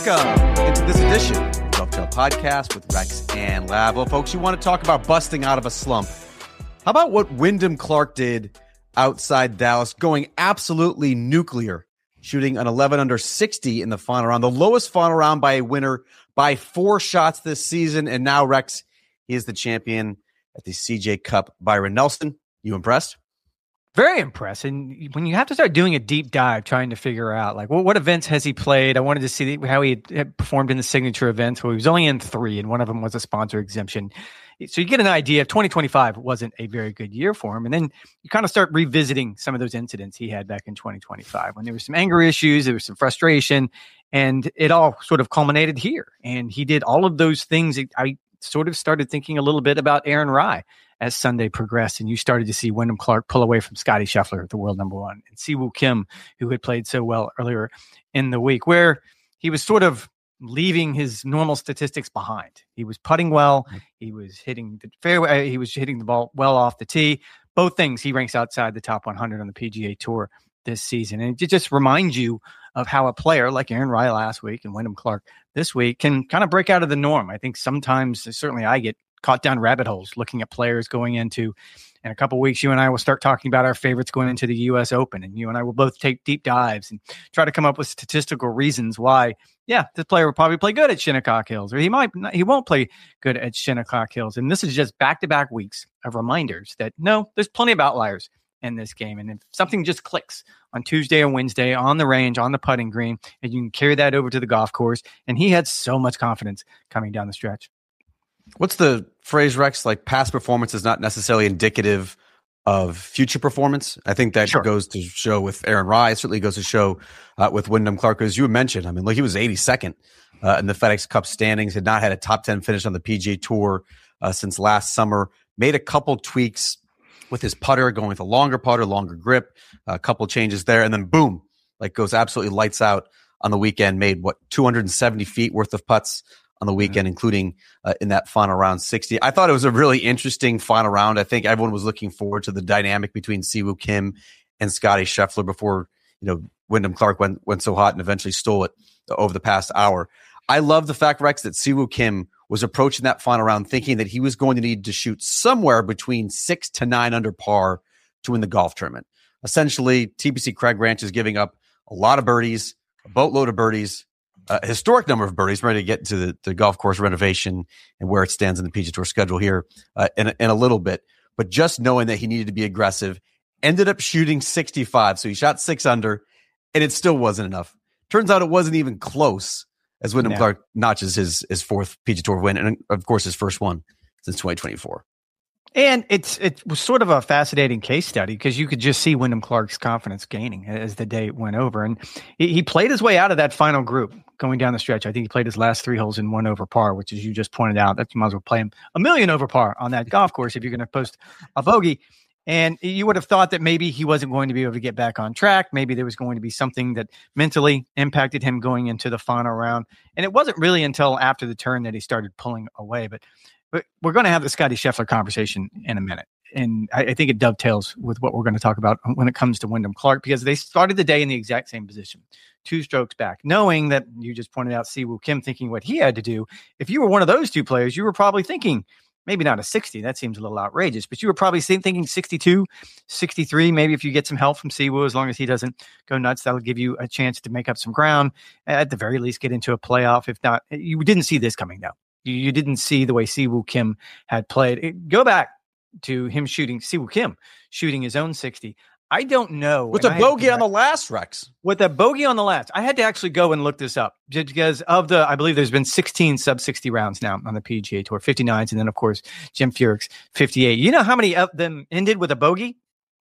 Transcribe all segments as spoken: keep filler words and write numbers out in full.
Welcome into this edition of the Dovetail Podcast with Rex and Lav. Well, folks, you want to talk about busting out of a slump. How about what Wyndham Clark did outside Dallas, going absolutely nuclear, shooting an eleven under sixty in the final round, the lowest final round by a winner by four shots this season. And now, Rex, he is the champion at the C J Cup. Byron Nelson, you impressed? Very impressed. And when you have to start doing a deep dive, trying to figure out, like, well, what events has he played? I wanted to see how he had performed in the signature events. Well, he was only in three, and one of them was a sponsor exemption. So you get an idea of twenty twenty-five wasn't a very good year for him. And then you kind of start revisiting some of those incidents he had back in twenty twenty-five when there were some anger issues, there was some frustration, and it all sort of culminated here. And he did all of those things. I sort of started thinking a little bit about Aaron Rai as Sunday progressed, and you started to see Wyndham Clark pull away from Scotty Scheffler, the world number one, and Siwoo Kim, who had played so well earlier in the week, where he was sort of leaving his normal statistics behind. He was putting well. He was hitting the fairway. He was hitting the ball well off the tee. Both things, he ranks outside the top one hundred on the P G A Tour this season. And it just reminds you of how a player like Aaron Rai last week and Wyndham Clark this week can kind of break out of the norm. I think sometimes, certainly I get caught down rabbit holes looking at players going into, in a couple of weeks, you and I will start talking about our favorites going into the U S Open, and you and I will both take deep dives and try to come up with statistical reasons why, yeah, this player will probably play good at Shinnecock Hills, or he might not, he won't play good at Shinnecock Hills. And this is just back-to-back weeks of reminders that no, there's plenty of outliers in this game. And if something just clicks on Tuesday or Wednesday on the range, on the putting green, and you can carry that over to the golf course, and he had so much confidence coming down the stretch. What's the phrase, Rex? Like, past performance is not necessarily indicative of future performance. I think that sure. goes to show with Aaron Rai. It certainly goes to show uh, with Wyndham Clark, as you mentioned. I mean, look, he was eighty-second uh, in the FedEx Cup standings, had not had a top ten finish on the P G A Tour uh, since last summer, made a couple tweaks with his putter, going with a longer putter, longer grip, a couple changes there, and then boom, like goes absolutely lights out on the weekend, made what, two hundred seventy feet worth of putts on the weekend, mm-hmm. including uh, in that final round sixty. I thought it was a really interesting final round. I think everyone was looking forward to the dynamic between Siwoo Kim and Scotty Scheffler before, you know, Wyndham Clark went, went so hot and eventually stole it over the past hour. I love the fact, Rex, that Siwoo Kim was approaching that final round thinking that he was going to need to shoot somewhere between six to nine under par to win the golf tournament. Essentially, T P C Craig Ranch is giving up a lot of birdies, a boatload of birdies, a historic number of birdies, ready to get to the, the golf course renovation and where it stands in the P G A Tour schedule here uh, in, a, in a little bit. But just knowing that he needed to be aggressive, ended up shooting sixty-five. So he shot six under, and it still wasn't enough. Turns out it wasn't even close as Wyndham no. Clark notches his, his fourth P G A Tour win, and of course his first one since twenty twenty-four. And it's it was sort of a fascinating case study because you could just see Wyndham Clark's confidence gaining as the day went over. And he, he played his way out of that final group going down the stretch. I think he played his last three holes in one over par, which, as you just pointed out, that you might as well play him a million over par on that golf course if you're going to post a bogey. And you would have thought that maybe he wasn't going to be able to get back on track. Maybe there was going to be something that mentally impacted him going into the final round. And it wasn't really until after the turn that he started pulling away. But But we're going to have the Scotty Scheffler conversation in a minute. And I, I think it dovetails with what we're going to talk about when it comes to Wyndham Clark, because they started the day in the exact same position, two strokes back, knowing that you just pointed out Siwoo Kim thinking what he had to do. If you were one of those two players, you were probably thinking maybe not a sixty. That seems a little outrageous, but you were probably thinking sixty-two, sixty-three. Maybe if you get some help from Siwoo, as long as he doesn't go nuts, that'll give you a chance to make up some ground. At the very least, get into a playoff. If not, you didn't see this coming though. You didn't see the way Siwoo Kim had played. It, go back to him shooting, Siwoo Kim shooting his own sixty. I don't know. With a bogey on the last, Rex. With a bogey on the last. I had to actually go and look this up just because of the, I believe there's been sixteen sub sixty rounds now on the P G A Tour, fifty-nines. And then, of course, Jim Furyk's fifty-eight. You know how many of them ended with a bogey?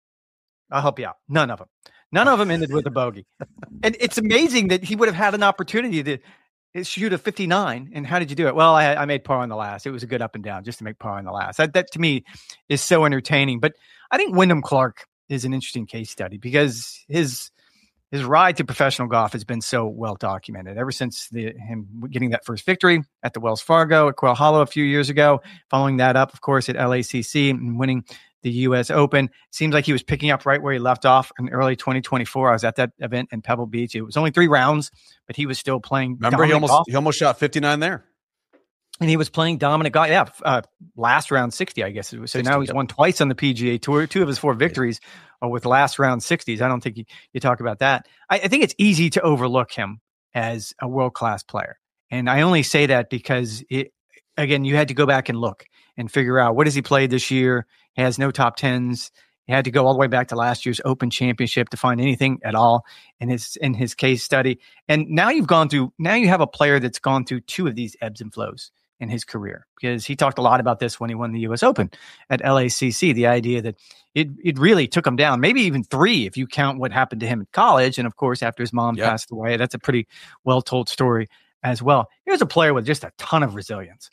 I'll help you out. None of them. None of them ended with a bogey. And it's amazing that he would have had an opportunity to shoot a fifty-nine. And how did you do it? Well, I, I made par on the last. It was a good up and down just to make par on the last. That, that to me is so entertaining. But I think Wyndham Clark is an interesting case study because his his ride to professional golf has been so well documented ever since the, him getting that first victory at the Wells Fargo at Quail Hollow a few years ago. Following that up, of course, at L A C C and winning the U S Open. Seems like he was picking up right where he left off in early twenty twenty-four. I was at that event in Pebble Beach. It was only three rounds, but he was still playing. Remember, he almost golf. he almost shot fifty-nine there. And he was playing dominant golf. Yeah, uh, last round sixty, I guess it was. So sixty, now he's yep. won twice on the P G A Tour. Two of his four victories are with last round sixties. I don't think you, you talk about that. I, I think it's easy to overlook him as a world-class player. And I only say that because, it, again, you had to go back and look and figure out what has he played this year. He has no top tens. He had to go all the way back to last year's Open Championship to find anything at all in his in his case study. And now you've gone through, now you have a player that's gone through two of these ebbs and flows in his career, because he talked a lot about this when he won the U S Open at L A C C, the idea that it it really took him down, maybe even three if you count what happened to him in college. And of course, after his mom yep. passed away, that's a pretty well-told story as well. Here's a player with just a ton of resilience.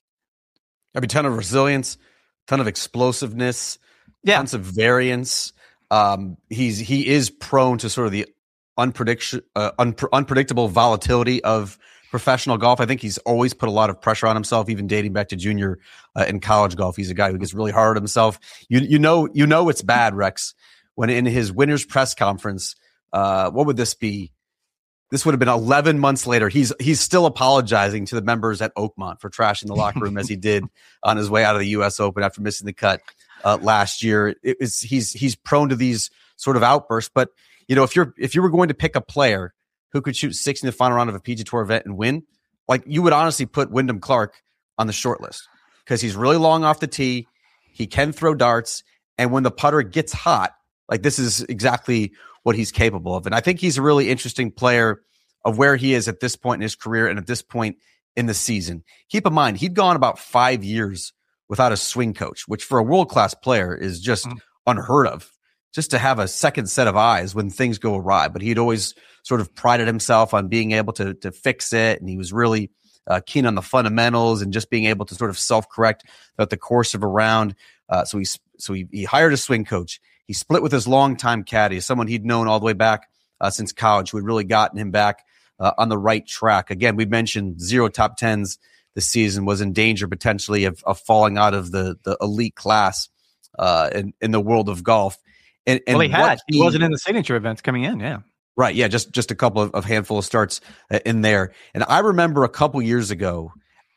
I mean, ton of resilience, ton of explosiveness, yeah. tons of variance. Um, he's he is prone to sort of the unpredict- uh, un- unpredictable volatility of professional golf. I think he's always put a lot of pressure on himself, even dating back to junior uh, and college golf. He's a guy who gets really hard on himself. You you know you know it's bad, Rex, when in his winners press conference, uh, what would this be? This would have been eleven months later. He's he's still apologizing to the members at Oakmont for trashing the locker room as he did on his way out of the U S Open after missing the cut uh, last year. It was he's he's prone to these sort of outbursts. But you know, if you're if you were going to pick a player who could shoot six in the final round of a P G A Tour event and win, like you would honestly put Wyndham Clark on the short list, because he's really long off the tee. He can throw darts. And when the putter gets hot, like this is exactly what he's capable of. And I think he's a really interesting player of where he is at this point in his career and at this point in the season. Keep in mind, he'd gone about five years without a swing coach, which for a world-class player is just mm. unheard of, just to have a second set of eyes when things go awry. But he'd always sort of prided himself on being able to, to fix it. And he was really uh, keen on the fundamentals and just being able to sort of self-correct throughout the course of a round. Uh, so he, so he, he hired a swing coach. He split with his longtime caddy, someone he'd known all the way back uh, since college, who had really gotten him back uh, on the right track. Again, we mentioned zero top tens this season, was in danger potentially of, of falling out of the, the elite class uh, in, in the world of golf. And, and well, he had. He, he wasn't in the signature events coming in, yeah. Right, yeah, just, just a couple of, of handful of starts uh, in there. And I remember a couple years ago,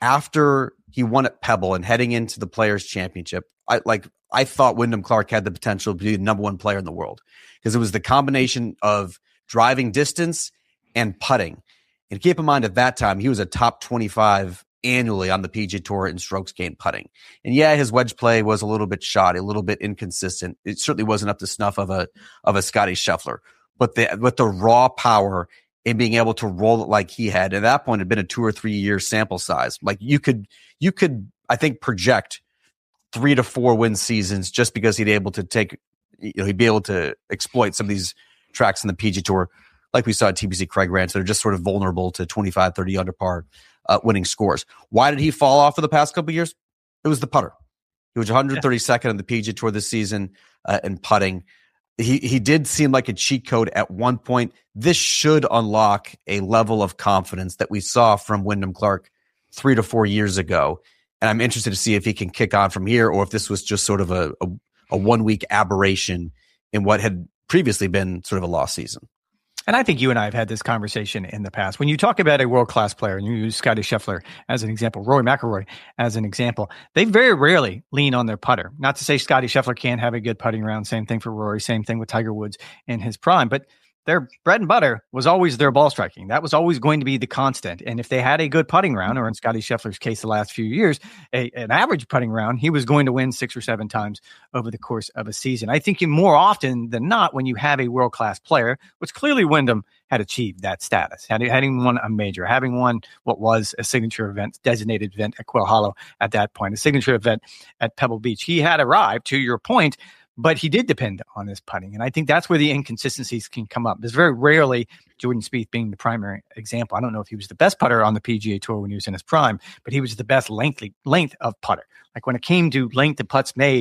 after he won at Pebble and heading into the Players' Championship, I like I thought Wyndham Clark had the potential to be the number one player in the world, because it was the combination of driving distance and putting. And keep in mind, at that time, he was a top twenty-five annually on the P G A Tour in strokes gained putting. And yeah, his wedge play was a little bit shoddy, a little bit inconsistent. It certainly wasn't up to snuff of a of a Scotty Scheffler. But the with the raw power and being able to roll it like he had, at that point, it had been a two or three year sample size. Like you could, you could, I think, project three to four win seasons just because he'd able to take, you know, he'd be able to exploit some of these tracks in the P G A Tour, like we saw at T P C Craig Ranch. They're just sort of vulnerable to twenty-five, thirty under par uh, winning scores. Why did he fall off for the past couple of years? It was the putter. He was one hundred thirty-second on the P G A Tour this season uh, in putting. He he did seem like a cheat code at one point. This should unlock a level of confidence that we saw from Wyndham Clark three to four years ago. And I'm interested to see if he can kick on from here, or if this was just sort of a, a, a one-week aberration in what had previously been sort of a lost season. And I think you and I have had this conversation in the past. When you talk about a world-class player, and you use Scotty Scheffler as an example, Rory McIlroy as an example, they very rarely lean on their putter. Not to say Scotty Scheffler can't have a good putting round. Same thing for Rory. Same thing with Tiger Woods in his prime. But their bread and butter was always their ball striking. That was always going to be the constant. And if they had a good putting round, or in Scotty Scheffler's case, the last few years, a, an average putting round, he was going to win six or seven times over the course of a season. I think you more often than not, when you have a world-class player, which clearly Wyndham had achieved that status, had, having won a major, having won what was a signature event, designated event at Quail Hollow at that point, a signature event at Pebble Beach. He had arrived, to your point, but he did depend on his putting. And I think that's where the inconsistencies can come up. There's very rarely, Jordan Spieth being the primary example. I don't know if he was the best putter on the P G A Tour when he was in his prime, but he was the best lengthy, length of putter. Like when it came to length of putts made,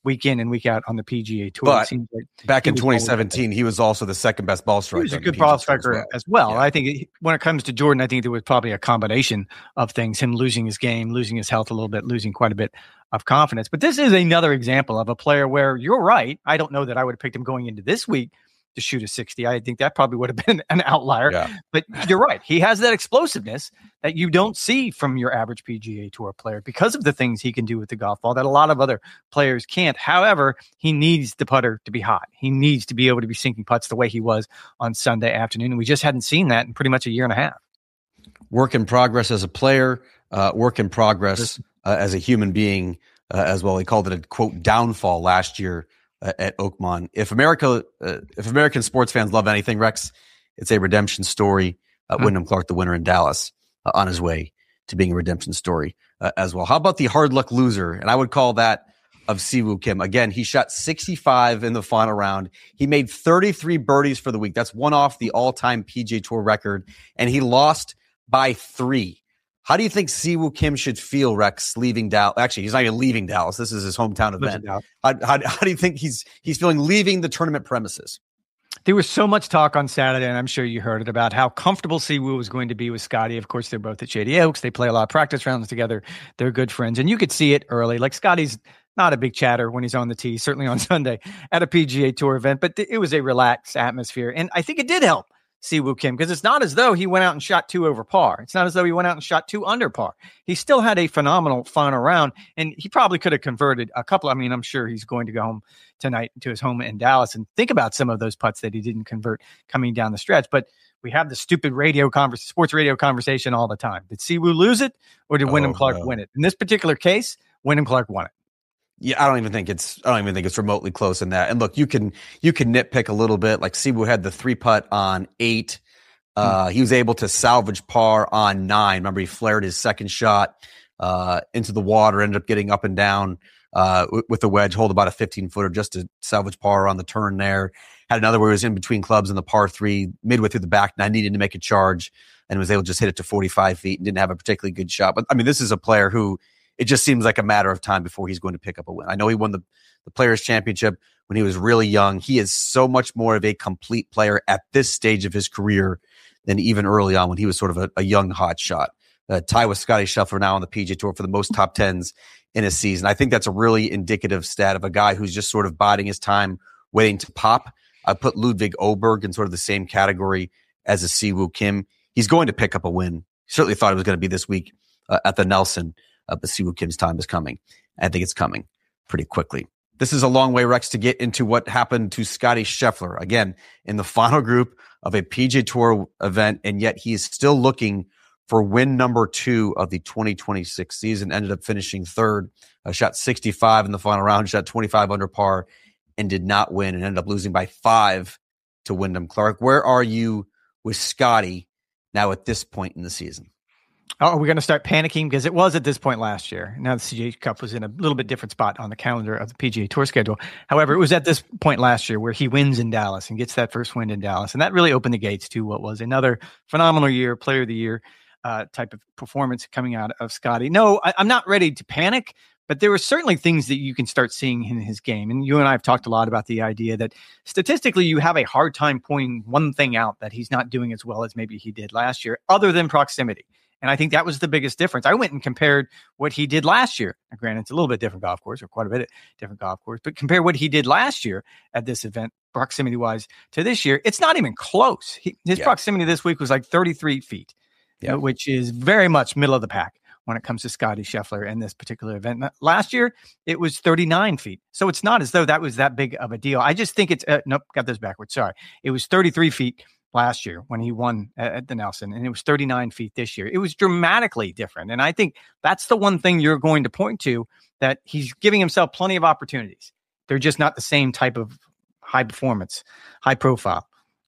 week in and week out on the P G A Tour. But like back in twenty seventeen, he was also the second best ball striker. He was a good ball striker as well. As well. Yeah. I think it, when it comes to Jordan, I think there was probably a combination of things, him losing his game, losing his health a little bit, losing quite a bit of confidence. But this is another example of a player where you're right. I don't know that I would have picked him going into this week to shoot a sixty. I think that probably would have been an outlier. Yeah. But you're right. He has that explosiveness that you don't see from your average P G A Tour player because of the things he can do with the golf ball that a lot of other players can't. However, he needs the putter to be hot. He needs to be able to be sinking putts the way he was on Sunday afternoon. And we just hadn't seen that in pretty much a year and a half. Work in progress as a player, uh, work in progress uh, as a human being uh, as well. He called it a, quote, downfall last year at Oakmont. If America, uh, if American sports fans love anything, Rex, it's a redemption story. Uh, mm-hmm. Wyndham Clark, the winner in Dallas, uh, on his way to being a redemption story uh, as well. How about the hard luck loser? And I would call that of Siwoo Kim. Again, he shot sixty-five in the final round. He made thirty-three birdies for the week. That's one off the all-time P G A Tour record. And he lost by three. How do you think Siwoo Kim should feel, Rex, leaving Dallas? Actually, he's not even leaving Dallas. This is his hometown event. How, how, how do you think he's he's feeling leaving the tournament premises? There was so much talk on Saturday, and I'm sure you heard it, about how comfortable Siwoo was going to be with Scotty. Of course, they're both at Shady Oaks. They play a lot of practice rounds together. They're good friends, and you could see it early. Like, Scotty's not a big chatter when he's on the tee, certainly on Sunday at a P G A Tour event, but th- it was a relaxed atmosphere, and I think it did help Siwoo Kim, because it's not as though he went out and shot two over par. It's not as though he went out and shot two under par. He still had a phenomenal final round, and he probably could have converted a couple. I mean, I'm sure he's going to go home tonight to his home in Dallas and think about some of those putts that he didn't convert coming down the stretch. But we have the stupid radio converse, sports radio conversation all the time. Did Siwoo lose it, or did oh, Wyndham Clark no. win it? In this particular case, Wyndham Clark won it. Yeah, I don't even think it's I don't even think it's remotely close in that. And look, you can you can nitpick a little bit. Like, Siwoo had the three putt on eight. Uh, he was able to salvage par on nine. Remember, he flared his second shot uh, into the water, ended up getting up and down uh, w- with the wedge, hold about a fifteen footer just to salvage par on the turn there. Had another where he was in between clubs in the par three, midway through the back nine, needed to make a charge, and was able to just hit it to forty-five feet and didn't have a particularly good shot. But I mean, this is a player who it just seems like a matter of time before he's going to pick up a win. I know he won the, the Players' Championship when he was really young. He is so much more of a complete player at this stage of his career than even early on when he was sort of a, a young hot shot. Uh, tie with Scotty Scheffler now on the P G A Tour for the most top tens in a season. I think that's a really indicative stat of a guy who's just sort of biding his time, waiting to pop. I put Ludwig Oberg in sort of the same category as a Siwoo Kim. He's going to pick up a win. Certainly thought it was going to be this week uh, at the Nelson, uh, but Siwoo Kim's time is coming. I think it's coming pretty quickly. This is a long way, Rex, to get into what happened to Scotty Scheffler. Again, in the final group of a P G A Tour event, and yet he is still looking for win number two of the twenty twenty-six season. Ended up finishing third, uh, shot sixty-five in the final round, shot twenty-five under par, and did not win, and ended up losing by five to Wyndham Clark. Where are you with Scotty now at this point in the season? Oh, are we going to start panicking? Because it was at this point last year. Now the C J Cup was in a little bit different spot on the calendar of the P G A Tour schedule. However, it was at this point last year where he wins in Dallas and gets that first win in Dallas. And that really opened the gates to what was another phenomenal year, player of the year uh, type of performance coming out of Scotty. No, I, I'm not ready to panic, but there were certainly things that you can start seeing in his game. And you and I have talked a lot about the idea that statistically you have a hard time pointing one thing out that he's not doing as well as maybe he did last year, other than proximity. And I think that was the biggest difference. I went and compared what he did last year. Now, granted, it's a little bit different golf course, or quite a bit different golf course, but compare what he did last year at this event, proximity-wise, to this year. It's not even close. He, his yeah. proximity this week was like thirty-three feet, yeah. which is very much middle of the pack when it comes to Scotty Scheffler in this particular event. Last year, it was thirty-nine feet. So it's not as though that was that big of a deal. I just think it's, uh, nope, got this backwards. Sorry. It was thirty-three feet last year when he won at the Nelson, and it was thirty-nine feet this year. It was dramatically different. And I think that's the one thing you're going to point to, that he's giving himself plenty of opportunities. They're just not the same type of high performance, high profile.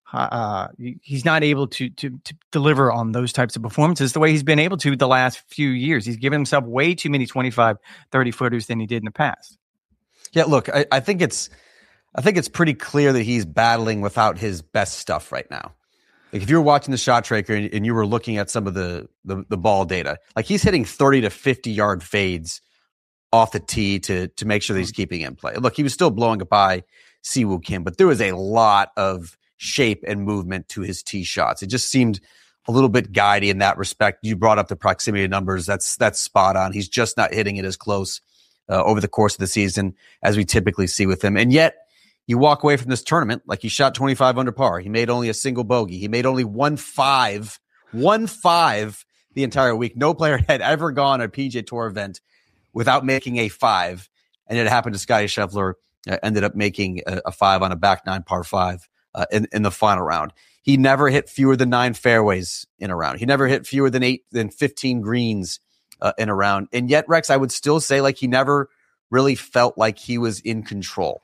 Uh, he's not able to, to, to deliver on those types of performances the way he's been able to the last few years. He's given himself way too many twenty-five, thirty footers than he did in the past. Yeah, look, I, I think it's, I think it's pretty clear that he's battling without his best stuff right now. Like, if you were watching the shot tracker and, and you were looking at some of the, the the ball data, like, he's hitting thirty to fifty yard fades off the tee to to make sure that he's keeping in play. Look, he was still blowing it by Siwoo Kim, but there was a lot of shape and movement to his tee shots. It just seemed a little bit guidey in that respect. You brought up the proximity numbers. That's that's spot on. He's just not hitting it as close uh, over the course of the season as we typically see with him. And yet, you walk away from this tournament like he shot twenty-five under par. He made only a single bogey. He made only one five, one five the entire week. No player had ever gone a P G A Tour event without making a five. And it happened to Scottie Scheffler. Uh, ended up making a, a five on a back nine par five uh, in, in the final round. He never hit fewer than nine fairways in a round. He never hit fewer than eight than fifteen greens uh, in a round. And yet, Rex, I would still say like he never really felt like he was in control.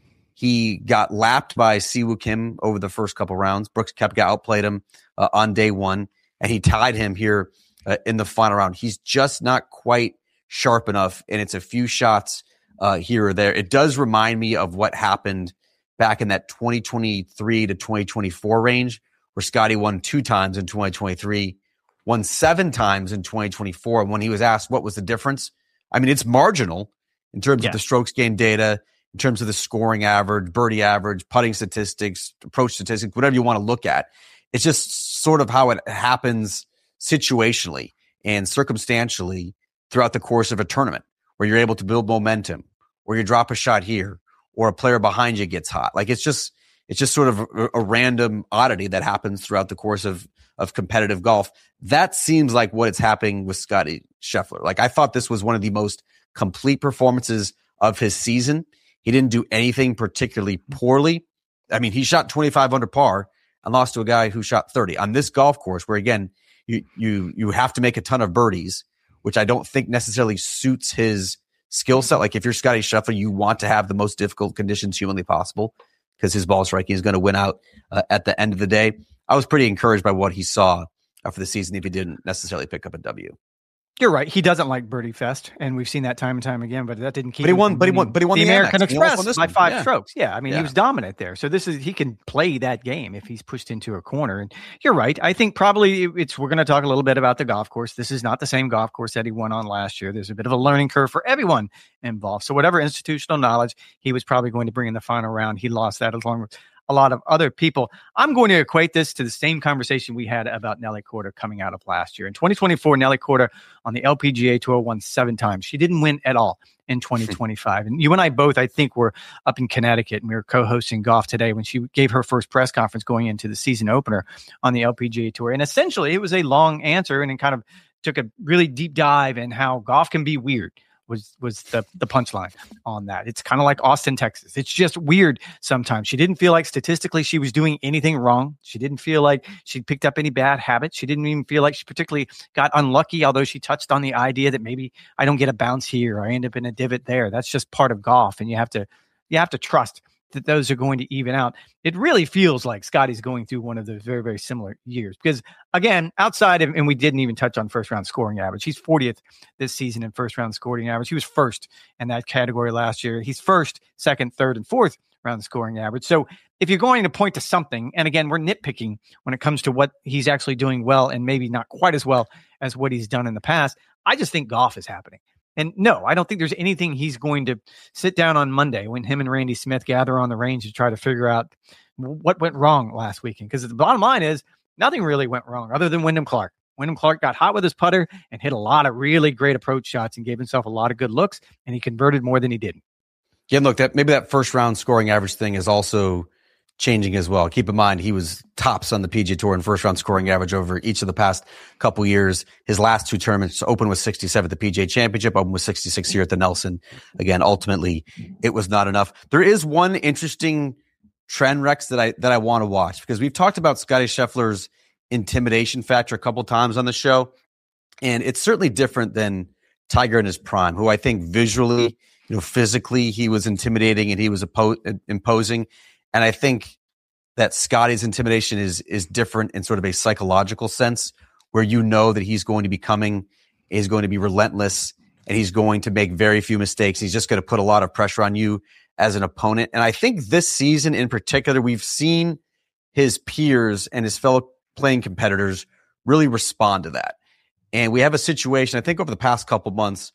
He got lapped by Siwoo Kim over the first couple rounds. Brooks Koepka outplayed him uh, on day one, and he tied him here uh, in the final round. He's just not quite sharp enough, and it's a few shots uh, here or there. It does remind me of what happened back in that twenty twenty-three to twenty twenty-four range, where Scotty won two times in twenty twenty-three, won seven times in twenty twenty-four. And when he was asked what was the difference, I mean, it's marginal in terms yeah. of the strokes gained data, in terms of the scoring average, birdie average, putting statistics, approach statistics, whatever you want to look at. It's just sort of how it happens situationally and circumstantially throughout the course of a tournament, where you're able to build momentum, or you drop a shot here, or a player behind you gets hot. Like it's just, it's just sort of a, a random oddity that happens throughout the course of, of competitive golf. That seems like what it's happening with Scottie Scheffler. Like I thought this was one of the most complete performances of his season. He didn't do anything particularly poorly. I mean, he shot twenty-five under par and lost to a guy who shot thirty on this golf course, where again, you, you, you have to make a ton of birdies, which I don't think necessarily suits his skill set. Like if you're Scottie Scheffler, you want to have the most difficult conditions humanly possible because his ball striking is going to win out uh, at the end of the day. I was pretty encouraged by what he saw uh, for the season, if he didn't necessarily pick up a W. You're right. He doesn't like Birdie Fest, and we've seen that time and time again. But that didn't keep. But he won. But he won. But he won the, the American Amex. Express by five yeah. strokes. Yeah, I mean, yeah. he was dominant there. So this is he can play that game if he's pushed into a corner. And you're right. I think probably it's. We're going to talk a little bit about the golf course. This is not the same golf course that he won on last year. There's a bit of a learning curve for everyone involved. So whatever institutional knowledge he was probably going to bring in the final round, he lost that along with a lot of other people. I'm going to equate this to the same conversation we had about Nelly Korda coming out of last year. In twenty twenty-four, Nelly Korda on the L P G A Tour won seven times. She didn't win at all in twenty twenty-five. And you and I both, I think, were up in Connecticut, and we were co-hosting Golf Today when she gave her first press conference going into the season opener on the L P G A Tour. And essentially, it was a long answer, and it kind of took a really deep dive in how golf can be weird. was was the the punchline on that. It's kind of like Austin, Texas. It's just weird sometimes. She didn't feel like statistically she was doing anything wrong. She didn't feel like she picked up any bad habits. She didn't even feel like she particularly got unlucky, although she touched on the idea that maybe I don't get a bounce here or I end up in a divot there. That's just part of golf, and you have to you have to trust that those are going to even out. It really feels like Scotty's going through one of those very, very similar years because, again, outside of, and we didn't even touch on first round scoring average. He's fortieth this season in first round scoring average. He was first in that category last year. He's first, second, third, and fourth round scoring average. So if you're going to point to something, and again, we're nitpicking when it comes to what he's actually doing well and maybe not quite as well as what he's done in the past, I just think golf is happening. And no, I don't think there's anything he's going to sit down on Monday when him and Randy Smith gather on the range to try to figure out what went wrong last weekend. Because the bottom line is nothing really went wrong other than Wyndham Clark. Wyndham Clark got hot with his putter and hit a lot of really great approach shots and gave himself a lot of good looks, and he converted more than he didn't. Yeah, look, that maybe that first round scoring average thing is also changing as well. Keep in mind, he was tops on the P G A Tour in first round scoring average over each of the past couple years. His last two tournaments, Open was sixty-seven at the P G A Championship, Open was sixty-six here at the Nelson. Again, ultimately, it was not enough. There is one interesting trend, Rex, that I that I want to watch because we've talked about Scottie Scheffler's intimidation factor a couple times on the show, and it's certainly different than Tiger in his prime, who I think visually, you know, physically, he was intimidating and he was oppo- imposing. And I think that Scotty's intimidation is is different in sort of a psychological sense, where you know that he's going to be coming, he's going to be relentless, and he's going to make very few mistakes. He's just going to put a lot of pressure on you as an opponent. And I think this season in particular, we've seen his peers and his fellow playing competitors really respond to that. And we have a situation, I think over the past couple months,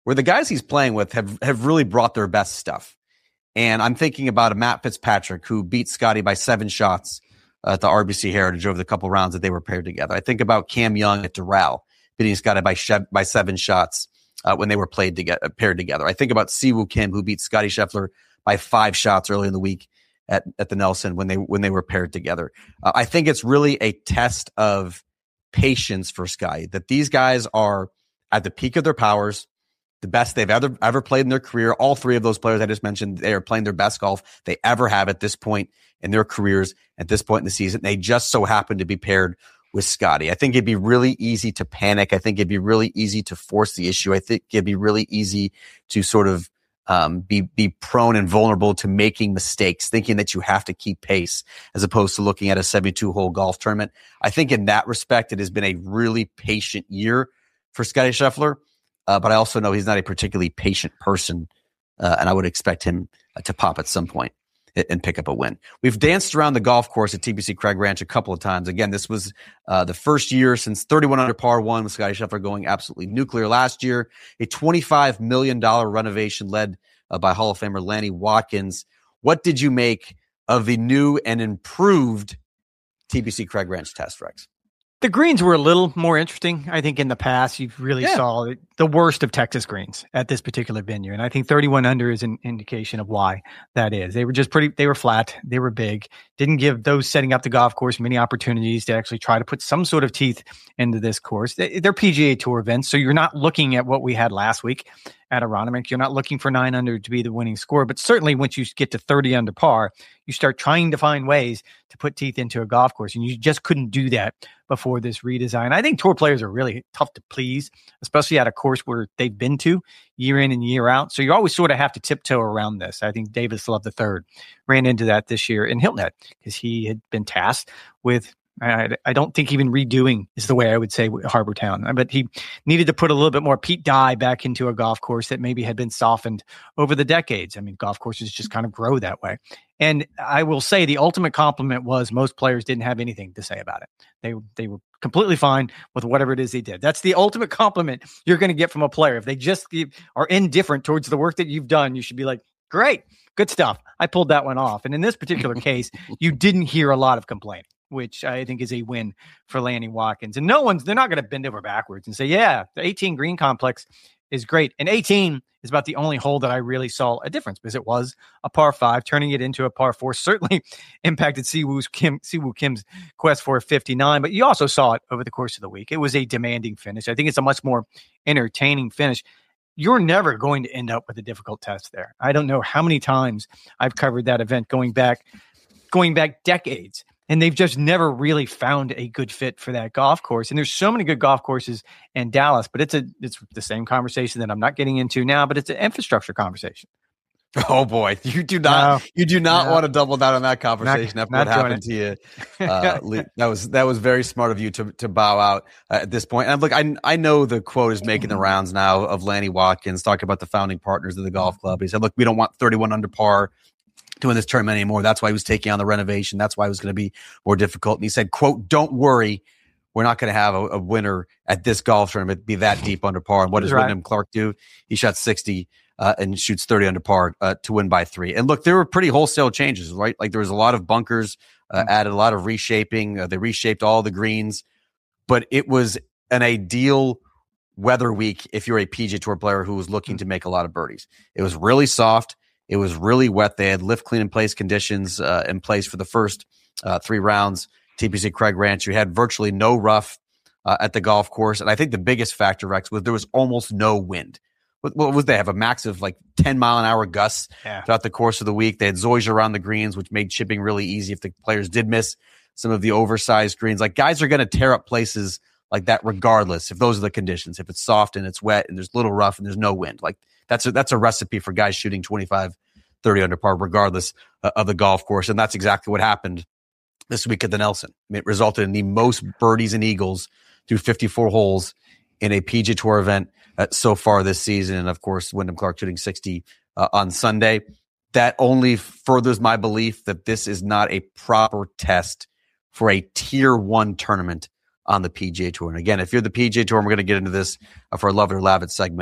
where the guys he's playing with have, have really brought their best stuff. And I'm thinking about a Matt Fitzpatrick who beat Scotty by seven shots at the R B C Heritage over the couple rounds that they were paired together. I think about Cam Young at Doral beating Scotty by, she- by seven shots uh, when they were played together, paired together. I think about Siwoo Kim who beat Scotty Scheffler by five shots early in the week at, at the Nelson when they when they were paired together. Uh, I think it's really a test of patience for Scotty, that these guys are at the peak of their powers, the best they've ever ever played in their career. All three of those players I just mentioned, they are playing their best golf they ever have at this point in their careers, at this point in the season. They just so happen to be paired with Scotty. I think it'd be really easy to panic. I think it'd be really easy to force the issue. I think it'd be really easy to sort of um, be be prone and vulnerable to making mistakes, thinking that you have to keep pace as opposed to looking at a seventy-two hole golf tournament. I think in that respect, it has been a really patient year for Scotty Scheffler. Uh, but I also know he's not a particularly patient person, uh, and I would expect him uh, to pop at some point and, and pick up a win. We've danced around the golf course at T P C Craig Ranch a couple of times. Again, this was uh, the first year since thirty-one under par one with Scotty Scheffler going absolutely nuclear last year. A twenty-five million dollars renovation led uh, by Hall of Famer Lanny Watkins. What did you make of the new and improved T P C Craig Ranch test, Rex? The greens were a little more interesting. I think in the past, you really yeah. saw the worst of Texas greens at this particular venue. And I think thirty-one under is an indication of why that is. They were just pretty, they were flat. They were big. Didn't give those setting up the golf course many opportunities to actually try to put some sort of teeth into this course. They're P G A Tour events. So you're not looking at what we had last week at Aronimink. You're not looking for nine under to be the winning score. But certainly once you get to thirty under par, you start trying to find ways to put teeth into a golf course. And you just couldn't do that before this redesign. I think tour players are really tough to please, especially at a course where they've been to year in and year out. So you always sort of have to tiptoe around this. I think Davis Love the third ran into that this year in Hilton Head because he had been tasked with, I, I don't think even redoing is the way I would say Harbor Town, but he needed to put a little bit more Pete Dye back into a golf course that maybe had been softened over the decades. I mean, golf courses just kind of grow that way. And I will say the ultimate compliment was most players didn't have anything to say about it. They they were completely fine with whatever it is they did. That's the ultimate compliment you're going to get from a player. If they just are indifferent towards the work that you've done, you should be like, great, good stuff. I pulled that one off. And in this particular case, you didn't hear a lot of complaining, which I think is a win for Lanny Watkins. And no one's, they're not going to bend over backwards and say, yeah, the eighteen green complex is great. And eighteen is about the only hole that I really saw a difference because it was a par five. Turning it into a par four certainly impacted Siwoo Kim, Siwoo Kim's quest for a fifty-nine, but you also saw it over the course of the week. It was a demanding finish. I think it's a much more entertaining finish. You're never going to end up with a difficult test there. I don't know how many times I've covered that event going back, going back decades. And they've just never really found a good fit for that golf course. And there's so many good golf courses in Dallas, but it's a it's the same conversation that I'm not getting into now, but it's an infrastructure conversation. Oh boy, you do not no, you do not no. want to double down on that conversation not, after what happened it. to you. Uh, that was that was very smart of you to to bow out uh, at this point. And look, I I know the quote is making the rounds now of Lanny Watkins talking about the founding partners of the golf club. He said, "Look, we don't want thirty-one under par doing this tournament anymore. That's why he was taking on the renovation. That's why it was going to be more difficult." And he said, quote, "Don't worry, we're not going to have a, a winner at this golf tournament be that deep under par." And what does right. Wyndham Clark do? He shot sixty uh, and shoots thirty under par uh, to win by three. And look, there were pretty wholesale changes, right? Like there was a lot of bunkers, uh, mm-hmm. added a lot of reshaping. Uh, they reshaped all the greens, but it was an ideal weather week if you're a P G A Tour player who was looking to make a lot of birdies. It was really soft. It was really wet. They had lift, clean, in place conditions uh, in place for the first uh, three rounds. T P C Craig Ranch, you had virtually no rough uh, at the golf course. And I think the biggest factor, Rex, was there was almost no wind. What, what was they have? A max of like ten mile an hour gusts yeah. throughout the course of the week. They had Zoysia around the greens, which made chipping really easy if the players did miss some of the oversized greens. Like guys are going to tear up places like that regardless if those are the conditions. If it's soft and it's wet and there's little rough and there's no wind. Like that's a, that's a recipe for guys shooting twenty-five, thirty under par regardless uh, of the golf course. And that's exactly what happened this week at the Nelson. I mean, it resulted in the most birdies and eagles through fifty-four holes in a P G A Tour event uh, so far this season. And of course, Wyndham Clark shooting sixty uh, on Sunday. That only furthers my belief that this is not a proper test for a tier one tournament on the P G A Tour. And again, if you're the P G A Tour, and we're going to get into this uh, for our Love It or Lav It segment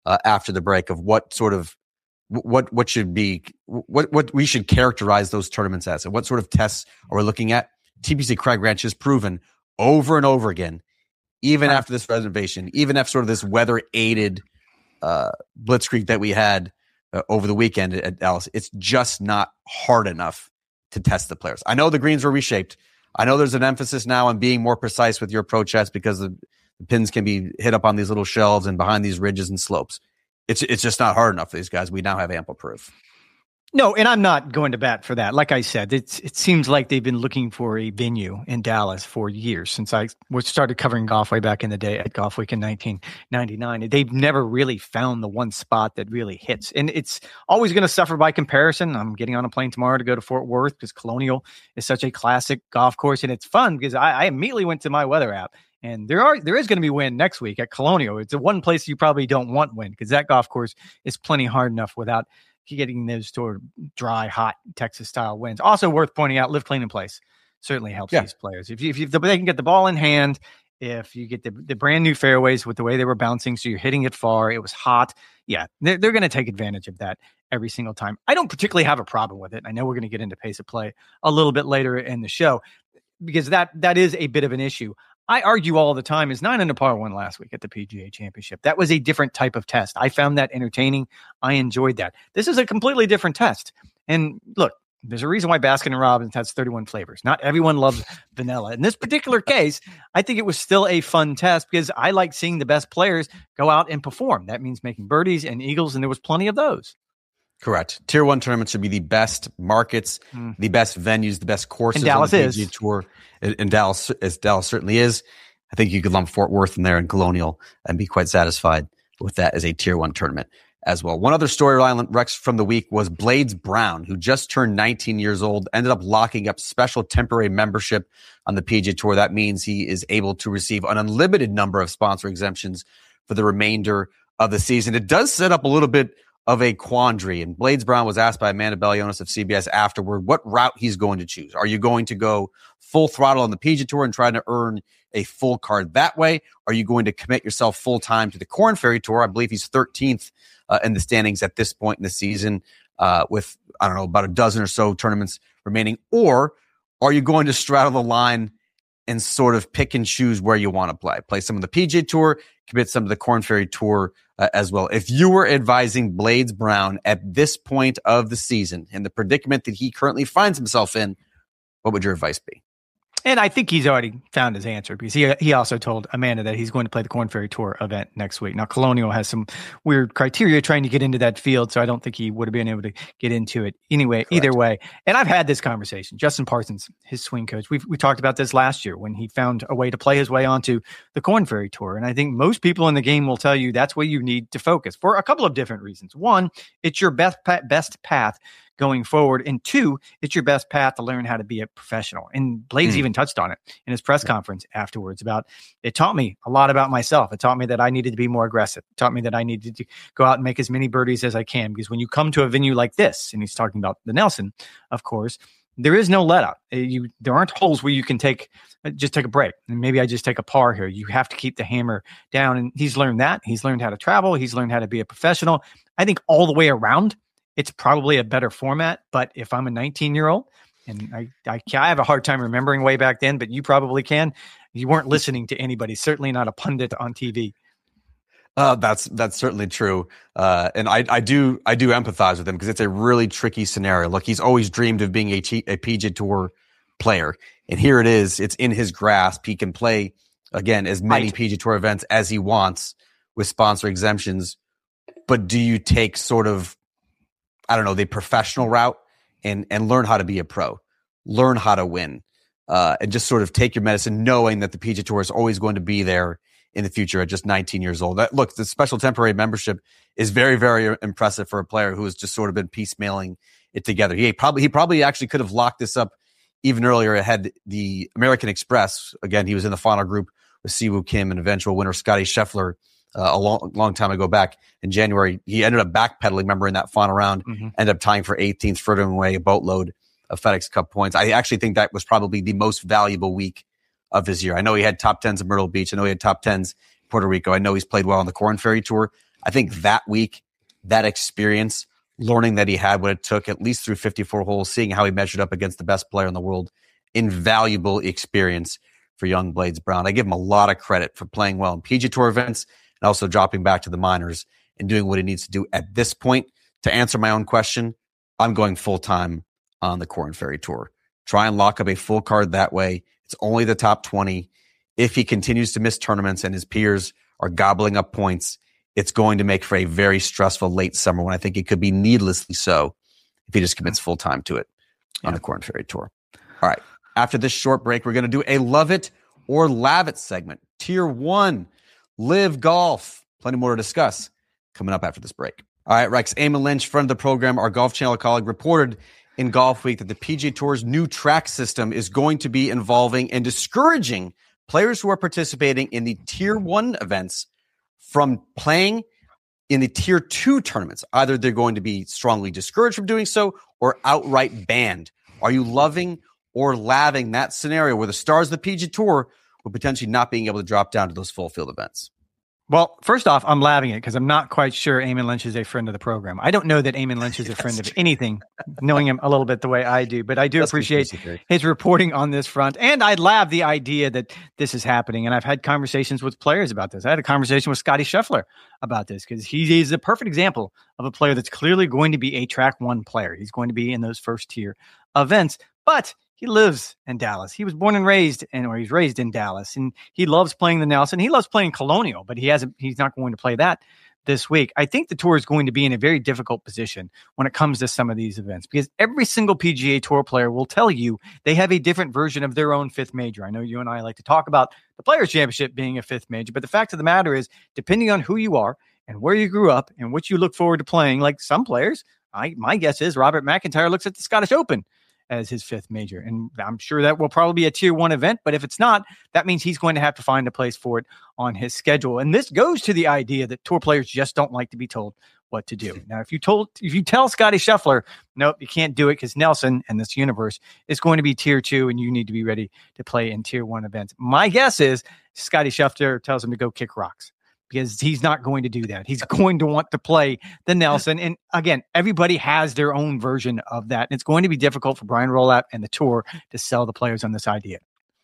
uh, after the break of what sort of what what should be what what we should characterize those tournaments as, and what sort of tests are we looking at. T P C Craig Ranch has proven over and over again, even after this reservation, even after sort of this weather aided uh, blitzkrieg that we had uh, over the weekend at Dallas, it's just not hard enough to test the players. I know the greens were reshaped. I know there's an emphasis now on being more precise with your approach shots because the, the pins can be hit up on these little shelves and behind these ridges and slopes. It's it's just not hard enough for these guys. We now have ample proof. No, and I'm not going to bat for that. Like I said, it's it seems like they've been looking for a venue in Dallas for years since I started covering golf way back in the day at Golf Week in nineteen ninety-nine. They've never really found the one spot that really hits. And it's always going to suffer by comparison. I'm getting on a plane tomorrow to go to Fort Worth because Colonial is such a classic golf course. And it's fun because I, I immediately went to my weather app. And there are there is going to be wind next week at Colonial. It's the one place you probably don't want wind because that golf course is plenty hard enough without getting those toward dry, hot Texas-style winds. Also worth pointing out, live clean in place certainly helps yeah. these players. If you, if you, they can get the ball in hand, if you get the, the brand new fairways with the way they were bouncing, so you're hitting it far, it was hot. Yeah, they're, they're going to take advantage of that every single time. I don't particularly have a problem with it. I know we're going to get into pace of play a little bit later in the show because that that is a bit of an issue. I argue all the time is nine under par won last week at the P G A Championship. That was a different type of test. I found that entertaining. I enjoyed that. This is a completely different test. And look, there's a reason why Baskin and Robbins has thirty-one flavors. Not everyone loves vanilla. In this particular case, I think it was still a fun test because I like seeing the best players go out and perform. That means making birdies and eagles, and there was plenty of those. Correct. Tier one tournaments should be the best markets, mm. the best venues, the best courses. And Dallas on the is. P G A Tour. And Dallas, as Dallas certainly is. I think you could lump Fort Worth in there and Colonial and be quite satisfied with that as a tier one tournament as well. One other storyline, Rex, from the week was Blades Brown, who just turned nineteen years old, ended up locking up special temporary membership on the P G A Tour. That means he is able to receive an unlimited number of sponsor exemptions for the remainder of the season. It does set up a little bit of a quandary. And Blades Brown was asked by Amanda Balionis of C B S afterward what route he's going to choose. Are you going to go full throttle on the P G A Tour and try to earn a full card that way? Are you going to commit yourself full time to the Korn Ferry Tour? I believe he's thirteenth uh, in the standings at this point in the season uh, with, I don't know, about a dozen or so tournaments remaining. Or are you going to straddle the line and sort of pick and choose where you want to play? Play some of the P G A Tour, commit some of the Korn Ferry Tour uh, as well. If you were advising Blades Brown at this point of the season in the predicament that he currently finds himself in, what would your advice be? And I think he's already found his answer because he he also told Amanda that he's going to play the Korn Ferry Tour event next week. Now, Colonial has some weird criteria trying to get into that field, so I don't think he would have been able to get into it anyway. Correct. Either way, and I've had this conversation. Justin Parsons, his swing coach, we we talked about this last year when he found a way to play his way onto the Korn Ferry Tour. And I think most people in the game will tell you that's where you need to focus for a couple of different reasons. One, it's your best best path going forward. And two, it's your best path to learn how to be a professional. And Blades mm. even touched on it in his press conference afterwards about, it taught me a lot about myself. It taught me that I needed to be more aggressive. It taught me that I needed to go out and make as many birdies as I can. Because when you come to a venue like this, and he's talking about the Nelson, of course, there is no let up. You, there aren't holes where you can take, just take a break. And maybe I just take a par here. You have to keep the hammer down. And he's learned that. He's learned how to travel. He's learned how to be a professional. I think all the way around, it's probably a better format. But if I'm a nineteen-year-old, and I, I, I have a hard time remembering way back then, but you probably can, you weren't listening to anybody, certainly not a pundit on T V. Uh, that's that's certainly true, uh, and I, I do I do empathize with him because it's a really tricky scenario. Look, he's always dreamed of being a, a P G A Tour player, and here it is. It's in his grasp. He can play again as many right. P G A Tour events as he wants with sponsor exemptions. But do you take sort of, I don't know, the professional route and and learn how to be a pro, learn how to win, uh, and just sort of take your medicine, knowing that the P G A Tour is always going to be there in the future at just nineteen years old. That, look, the special temporary membership is very, very impressive for a player who has just sort of been piecemealing it together. He probably he probably actually could have locked this up even earlier had the American Express. Again, he was in the final group with Siwoo Kim and eventual winner Scotty Scheffler uh, a long, long time ago back in January. He ended up backpedaling, remember, in that final round, mm-hmm. ended up tying for eighteenth, frittering away a boatload of FedEx Cup points. I actually think that was probably the most valuable week of his year. I know he had top tens in Myrtle Beach. I know he had top tens in Puerto Rico. I know he's played well on the Korn Ferry Tour. I think that week, that experience, learning that he had what it took, at least through fifty-four holes, seeing how he measured up against the best player in the world, invaluable experience for young Blades Brown. I give him a lot of credit for playing well in P G A Tour events and also dropping back to the minors and doing what he needs to do at this point. To answer my own question, I'm going full-time on the Korn Ferry Tour. Try and lock up a full card that way. It's only the top twenty. If he continues to miss tournaments and his peers are gobbling up points, it's going to make for a very stressful late summer when I think it could be needlessly so if he just commits full-time to it on yeah. the Korn Ferry Tour. All right. After this short break, we're going to do a Love It or Lav It segment. Tier one, Live Golf. Plenty more to discuss coming up after this break. All right, Rex. Eamon Lynch, friend of the program, our Golf Channel colleague, reported in Golf Week that the P G A Tour's new track system is going to be involving and discouraging players who are participating in the Tier one events from playing in the Tier two tournaments. Either they're going to be strongly discouraged from doing so or outright banned. Are you loving or laving that scenario where the stars of the P G A Tour will potentially not being able to drop down to those full field events? Well, first off, I'm laughing it because I'm not quite sure Eamon Lynch is a friend of the program. I don't know that Eamon Lynch is a friend of anything, knowing him a little bit the way I do, but I do That's appreciate his reporting on this front. And I laugh the idea that this is happening. And I've had conversations with players about this. I had a conversation with Scotty Scheffler about this because he is a perfect example of a player that's clearly going to be a track one player. He's going to be in those first tier events, but he lives in Dallas. He was born and raised, and or he's raised in Dallas, and he loves playing the Nelson. He loves playing Colonial, but he hasn't. He's not going to play that this week. I think the tour is going to be in a very difficult position when it comes to some of these events because every single P G A Tour player will tell you they have a different version of their own fifth major. I know you and I like to talk about the Players Championship being a fifth major, but the fact of the matter is, depending on who you are and where you grew up and what you look forward to playing, like some players, I my guess is Robert McIntyre looks at the Scottish Open as his fifth major. And I'm sure that will probably be a tier one event, but if it's not, that means he's going to have to find a place for it on his schedule. And this goes to the idea that tour players just don't like to be told what to do. Now, if you told, if you tell Scotty Scheffler, nope, you can't do it because Nelson and this universe is going to be tier two and you need to be ready to play in tier one events. My guess is Scotty Scheffler tells him to go kick rocks, because he's not going to do that. He's going to want to play the Nelson. And again, everybody has their own version of that. And it's going to be difficult for Brian Rolapp and the tour to sell the players on this idea.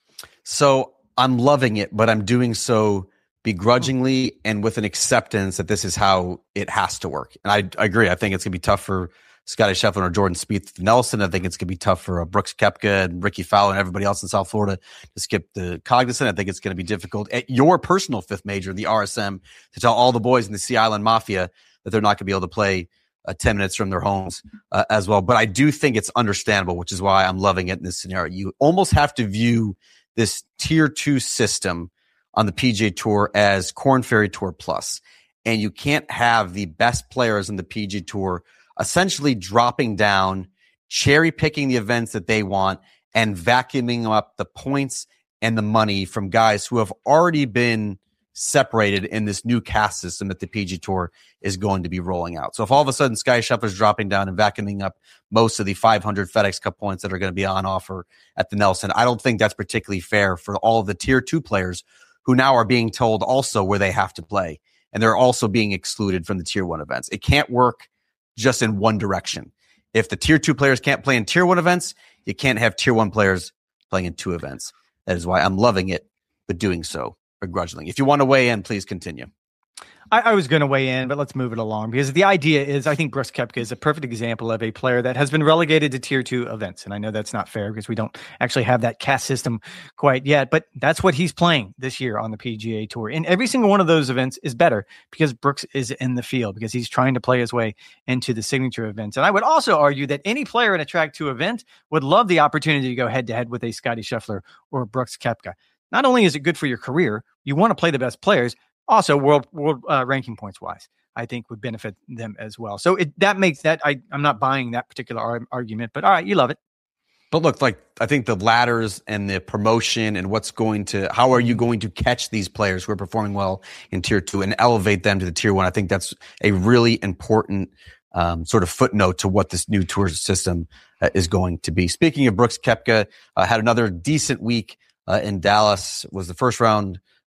So I'm loving it, but I'm doing so begrudgingly and with an acceptance that this is how it has to work. And I, I agree. I think it's going to be tough for Scotty Scheffler or Jordan Spieth Nelson. I think it's going to be tough for uh, Brooks Koepka and Ricky Fowler and everybody else in South Florida to skip the Cognizant. I think it's going to be difficult at your personal fifth major, the R S M, to tell all the boys in the Sea Island Mafia that they're not going to be able to play uh, ten minutes from their homes uh, as well. But I do think it's understandable, which is why I'm loving it in this scenario. You almost have to view this tier two system on the P G A Tour as Korn Ferry Tour Plus. And you can't have the best players in the P G A Tour essentially dropping down, cherry picking the events that they want, and vacuuming up the points and the money from guys who have already been separated in this new cast system that the P G A Tour is going to be rolling out. So if all of a sudden Scotty Scheffler's dropping down and vacuuming up most of the five hundred FedEx Cup points that are going to be on offer at the Nelson, I don't think that's particularly fair for all of the tier two players who now are being told also where they have to play. And they're also being excluded from the tier one events. It can't work just in one direction. If the tier two players can't play in tier one events, you can't have tier one players playing in two events. That is why I'm loving it, but doing so begrudgingly. If you want to weigh in, please continue. I, I was going to weigh in, but let's move it along because the idea is I think Brooks Koepka is a perfect example of a player that has been relegated to tier two events. And I know that's not fair because we don't actually have that cast system quite yet, but that's what he's playing this year on the P G A Tour. And every single one of those events is better because Brooks is in the field because he's trying to play his way into the signature events. And I would also argue that any player in a track two event would love the opportunity to go head to head with a Scotty Scheffler or Brooks Koepka. Not only is it good for your career, you want to play the best players. Also, world world uh, ranking points wise, I think would benefit them as well. So it, that makes that I I'm not buying that particular ar- argument, but all right, you love it. But look, like I think the ladders and the promotion and what's going to, how are you going to catch these players who are performing well in tier two and elevate them to the tier one? I think that's a really important um, sort of footnote to what this new tour system uh, is going to be. Speaking of Brooks Koepka, uh, had another decent week uh, in Dallas. Was the first round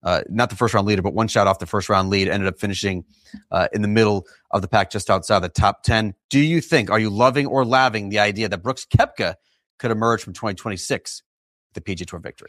uh, not the first round leader, but one shot off the first round lead, ended up finishing uh, in the middle of the pack, just outside the top ten. Do you think, are you loving or laving the idea that Brooks Koepka could emerge from twenty twenty-six with the P G A Tour victory?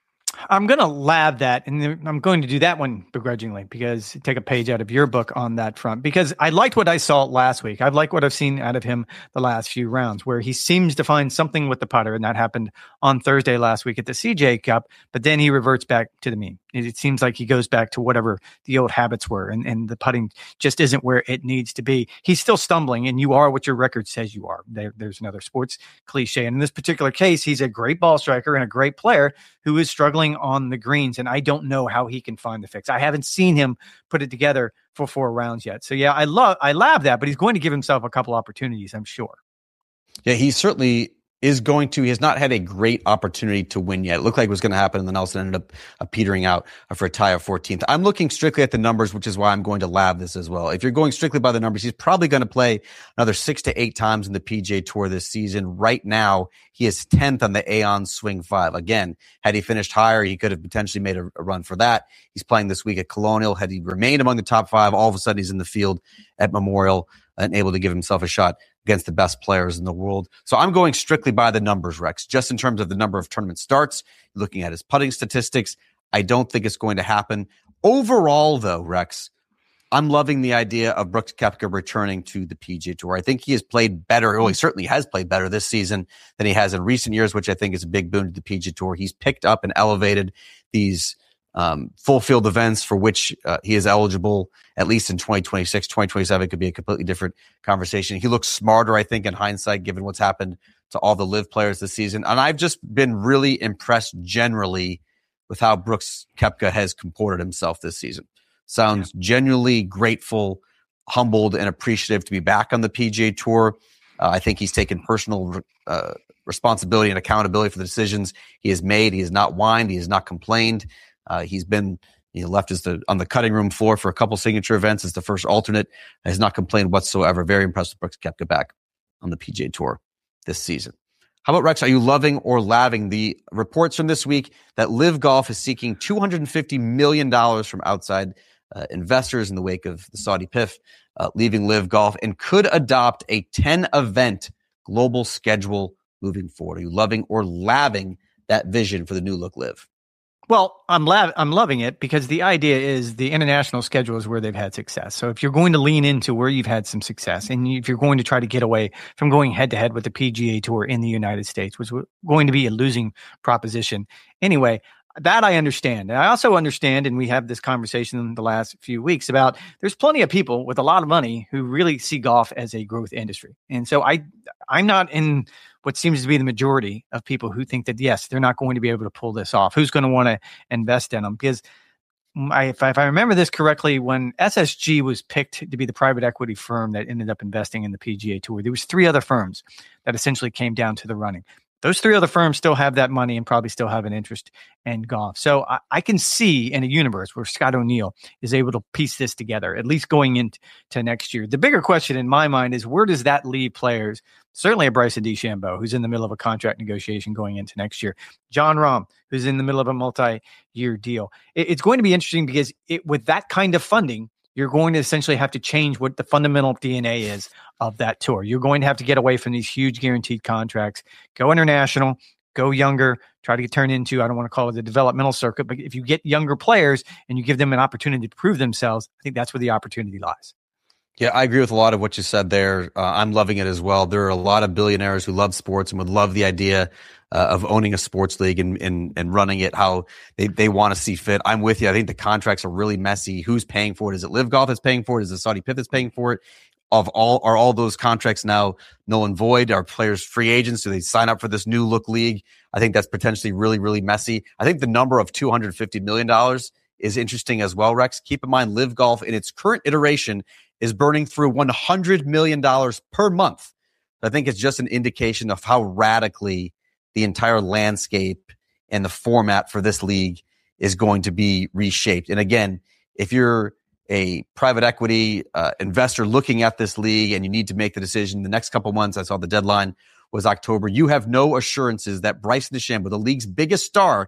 I'm going to lab that, and I'm going to do that one begrudgingly because take a page out of your book on that front, because I liked what I saw last week. I like what I've seen out of him the last few rounds, where he seems to find something with the putter, and that happened on Thursday last week at the C J Cup, but then he reverts back to the mean. It, it seems like he goes back to whatever the old habits were, and, and the putting just isn't where it needs to be. He's still stumbling, and you are what your record says you are. There, there's another sports cliche, and in this particular case, he's a great ball striker and a great player who is struggling on the greens, and I don't know how he can find the fix. I haven't seen him put it together for four rounds yet. So yeah, I love, I love that, but he's going to give himself a couple opportunities, I'm sure. Yeah, he certainly is going to. He has not had a great opportunity to win yet. It looked like it was going to happen, and then Nelson ended up uh, petering out uh, for a tie of fourteenth. I'm looking strictly at the numbers, which is why I'm going to lab this as well. If you're going strictly by the numbers, he's probably going to play another six to eight times in the P G A Tour this season. Right now, he is tenth on the Aon Swing Five. Again, had he finished higher, he could have potentially made a, a run for that. He's playing this week at Colonial. Had he remained among the top five, all of a sudden he's in the field at Memorial and able to give himself a shot against the best players in the world. So I'm going strictly by the numbers, Rex, just in terms of the number of tournament starts, looking at his putting statistics. I don't think it's going to happen. Overall, though, Rex, I'm loving the idea of Brooks Koepka returning to the P G A Tour. I think he has played better. Well, he certainly has played better this season than he has in recent years, which I think is a big boon to the P G A Tour. He's picked up and elevated these Um, full field events for which uh, he is eligible, at least in twenty twenty-six. twenty twenty-seven could be a completely different conversation. He looks smarter, I think, in hindsight, given what's happened to all the live players this season. And I've just been really impressed generally with how Brooks Koepka has comported himself this season. Sounds yeah. genuinely grateful, humbled, and appreciative to be back on the P G A Tour. Uh, I think he's taken personal uh, responsibility and accountability for the decisions he has made. He has not whined. He has not complained. Uh, he's been you know, left as the on the cutting room floor for a couple signature events as the first alternate. Has not complained whatsoever. Very impressed with Brooks Koepka back on the P G A Tour this season. How about, Rex? Are you loving or laving the reports from this week that Live Golf is seeking two hundred fifty million dollars from outside uh, investors in the wake of the Saudi P I F uh, leaving Live Golf, and could adopt a ten event global schedule moving forward? Are you loving or laving that vision for the new look Live? Well, I'm la- I'm loving it because the idea is the international schedule is where they've had success. So if you're going to lean into where you've had some success, and if you're going to try to get away from going head to head with the P G A Tour in the United States, which was going to be a losing proposition anyway, that I understand. And I also understand, and we have this conversation in the last few weeks about there's plenty of people with a lot of money who really see golf as a growth industry. And so I, I'm not in what seems to be the majority of people who think that, yes, they're not going to be able to pull this off. Who's going to want to invest in them? Because I, if, I, if I remember this correctly, when S S G was picked to be the private equity firm that ended up investing in the P G A Tour, there was three other firms that essentially came down to the running. Those three other firms still have that money and probably still have an interest in golf. So I, I can see in a universe where Scott O'Neill is able to piece this together, at least going into next year. The bigger question in my mind is, where does that leave players? Certainly a Bryson DeChambeau, who's in the middle of a contract negotiation going into next year. Jon Rahm, who's in the middle of a multi-year deal. It, it's going to be interesting because it, with that kind of funding, you're going to essentially have to change what the fundamental D N A is of that tour. You're going to have to get away from these huge guaranteed contracts, go international, go younger, try to get turned into, I don't want to call it the developmental circuit, but if you get younger players and you give them an opportunity to prove themselves, I think that's where the opportunity lies. Yeah, I agree with a lot of what you said there. Uh, I'm loving it as well. There are a lot of billionaires who love sports and would love the idea uh, of owning a sports league and, and, and running it how they, they want to see fit. I'm with you. I think the contracts are really messy. Who's paying for it? Is it Live Golf that's paying for it? Is it Saudi P I F that's paying for it? Of all, are all those contracts now null and void? Are players free agents? Do they sign up for this new look league? I think that's potentially really, really messy. I think the number of two hundred fifty million dollars is interesting as well, Rex. Keep in mind, Live Golf in its current iteration is burning through one hundred million dollars per month. I think it's just an indication of how radically the entire landscape and the format for this league is going to be reshaped. And again, if you're a private equity uh, investor looking at this league and you need to make the decision the next couple months, I saw the deadline was October, you have no assurances that Bryson DeChambeau, the league's biggest star,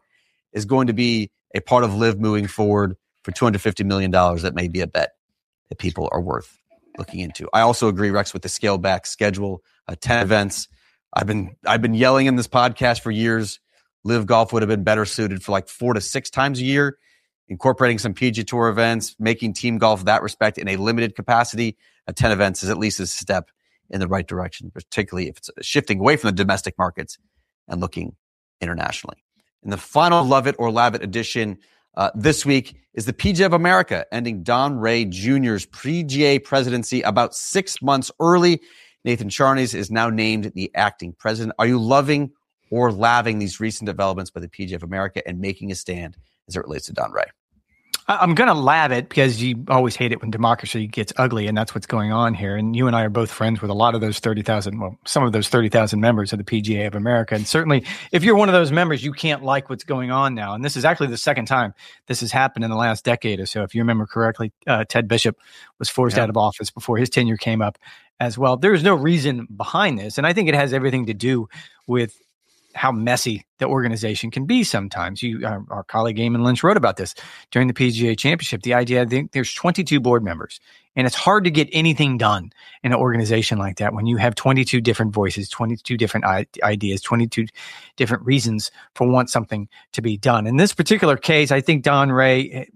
is going to be a part of LIV moving forward for two hundred fifty million dollars. That may be a bet that people are worth looking into. I also agree, Rex, with the scale back schedule, uh, ten events. I've been I've been yelling in this podcast for years. LIV Golf would have been better suited for like four to six times a year, incorporating some P G A Tour events, making team golf that respect in a limited capacity. Uh, ten events is at least a step in the right direction, particularly if it's shifting away from the domestic markets and looking internationally. And the final Love It or Lav It edition uh, this week is the P G A of America, ending Don Ray Junior's P G A presidency about six months early. Nathan Charnes is now named the acting president. Are you loving or laving these recent developments by the P G A of America and making a stand as it relates to Don Ray? I'm going to lav it because you always hate it when democracy gets ugly, and that's what's going on here. And you and I are both friends with a lot of those thirty thousand, well, some of those thirty thousand members of the P G A of America. And certainly, if you're one of those members, you can't like what's going on now. And this is actually the second time this has happened in the last decade or so. If you remember correctly, uh, Ted Bishop was forced yeah. out of office before his tenure came up as well. There's no reason behind this. And I think it has everything to do with how messy the organization can be sometimes. You, our, our colleague Eamon Lynch wrote about this during the P G A Championship. The idea, I think there's twenty-two board members, and it's hard to get anything done in an organization like that when you have twenty-two different voices, twenty-two different I- ideas, twenty-two different reasons for want something to be done. In this particular case, I think Don Ray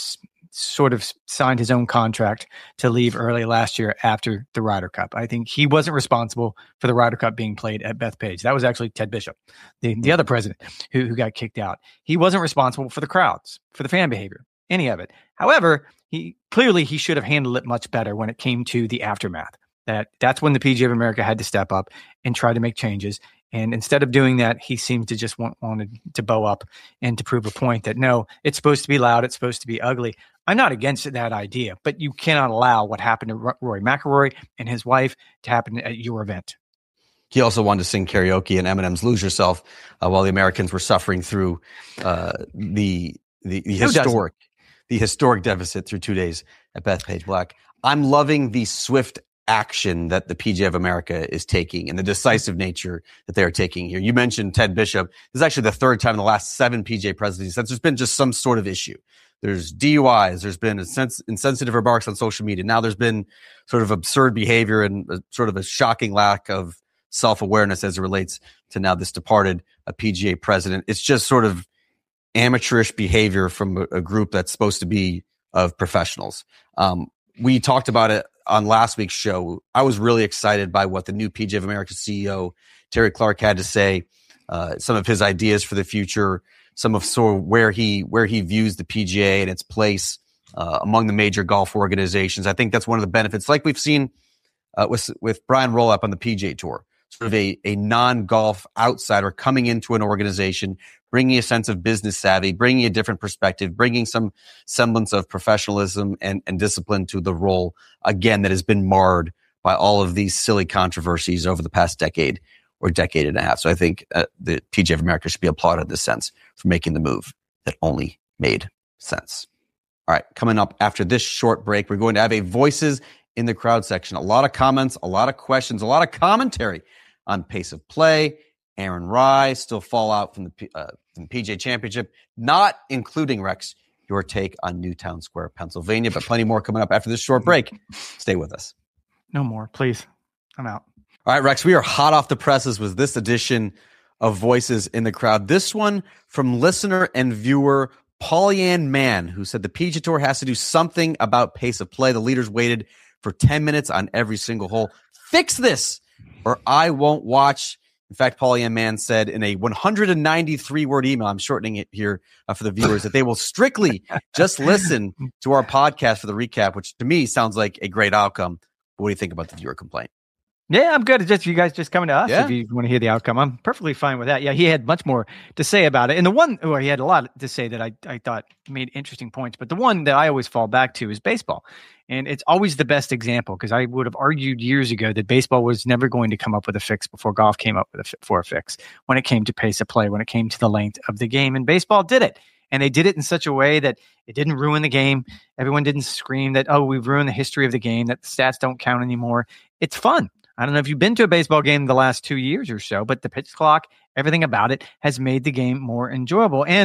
sort of signed his own contract to leave early last year after the Ryder Cup. I think he wasn't responsible for the Ryder Cup being played at Bethpage. That was actually Ted Bishop, the, the other president who, who got kicked out. He wasn't responsible for the crowds, for the fan behavior, any of it. However, he clearly he should have handled it much better when it came to the aftermath. That that's when the P G A of America had to step up and try to make changes. And instead of doing that, he seemed to just want, wanted to bow up and to prove a point that, no, it's supposed to be loud. It's supposed to be ugly. I'm not against that idea, but you cannot allow what happened to Rory McIlroy and his wife to happen at your event. He also wanted to sing karaoke and Eminem's "Lose Yourself" uh, while the Americans were suffering through uh, the, the the historic the historic deficit through two days at Bethpage Black. I'm loving the swift action that the P G A of America is taking and the decisive nature that they are taking here. You mentioned Ted Bishop. This is actually the third time in the last seven P G A presidencies that there's been just some sort of issue. There's D U Is. There's been sens- insensitive remarks on social media. Now there's been sort of absurd behavior and a, sort of a shocking lack of self-awareness as it relates to now this departed a P G A president. It's just sort of amateurish behavior from a, a group that's supposed to be of professionals. Um, we talked about it on last week's show. I was really excited by what the new P G A of America C E O, Terry Clark, had to say, uh, some of his ideas for the future, some of sort of where he where he views the P G A and its place uh, among the major golf organizations. I think that's one of the benefits, like we've seen uh, with with Brian Rolopp on the P G A Tour, sort of a, a non-golf outsider coming into an organization, bringing a sense of business savvy, bringing a different perspective, bringing some semblance of professionalism and, and discipline to the role, again, that has been marred by all of these silly controversies over the past decade or decade and a half. So I think uh, the P G A of America should be applauded in this sense for making the move that only made sense. All right, coming up after this short break, we're going to have a Voices in the Crowd section. A lot of comments, a lot of questions, a lot of commentary on pace of play. Aaron Rai, still fallout from the, uh, from the P G A Championship, not including, Rex, your take on Newtown Square, Pennsylvania, but plenty more coming up after this short break. Stay with us. No more, please. I'm out. All right, Rex, we are hot off the presses with this edition of Voices in the Crowd. This one from listener and viewer Pollyann Mann, who said the P G A Tour has to do something about pace of play. The leaders waited for ten minutes on every single hole. Fix this, or I won't watch. In fact, Pollyann Mann said in a one hundred ninety-three word email, I'm shortening it here uh, for the viewers, that they will strictly just listen to our podcast for the recap, which to me sounds like a great outcome. What do you think about the viewer complaint? Yeah, I'm good. It's just you guys just coming to us yeah. if you want to hear the outcome. I'm perfectly fine with that. Yeah, he had much more to say about it. And the one, or he had a lot to say that I, I thought made interesting points. But the one that I always fall back to is baseball. And it's always the best example because I would have argued years ago that baseball was never going to come up with a fix before golf came up with a, for a fix when it came to pace of play, when it came to the length of the game. And baseball did it. And they did it in such a way that it didn't ruin the game. Everyone didn't scream that, oh, we've ruined the history of the game, that the stats don't count anymore. It's fun. I don't know if you've been to a baseball game the last two years or so, but the pitch clock, everything about it has made the game more enjoyable. And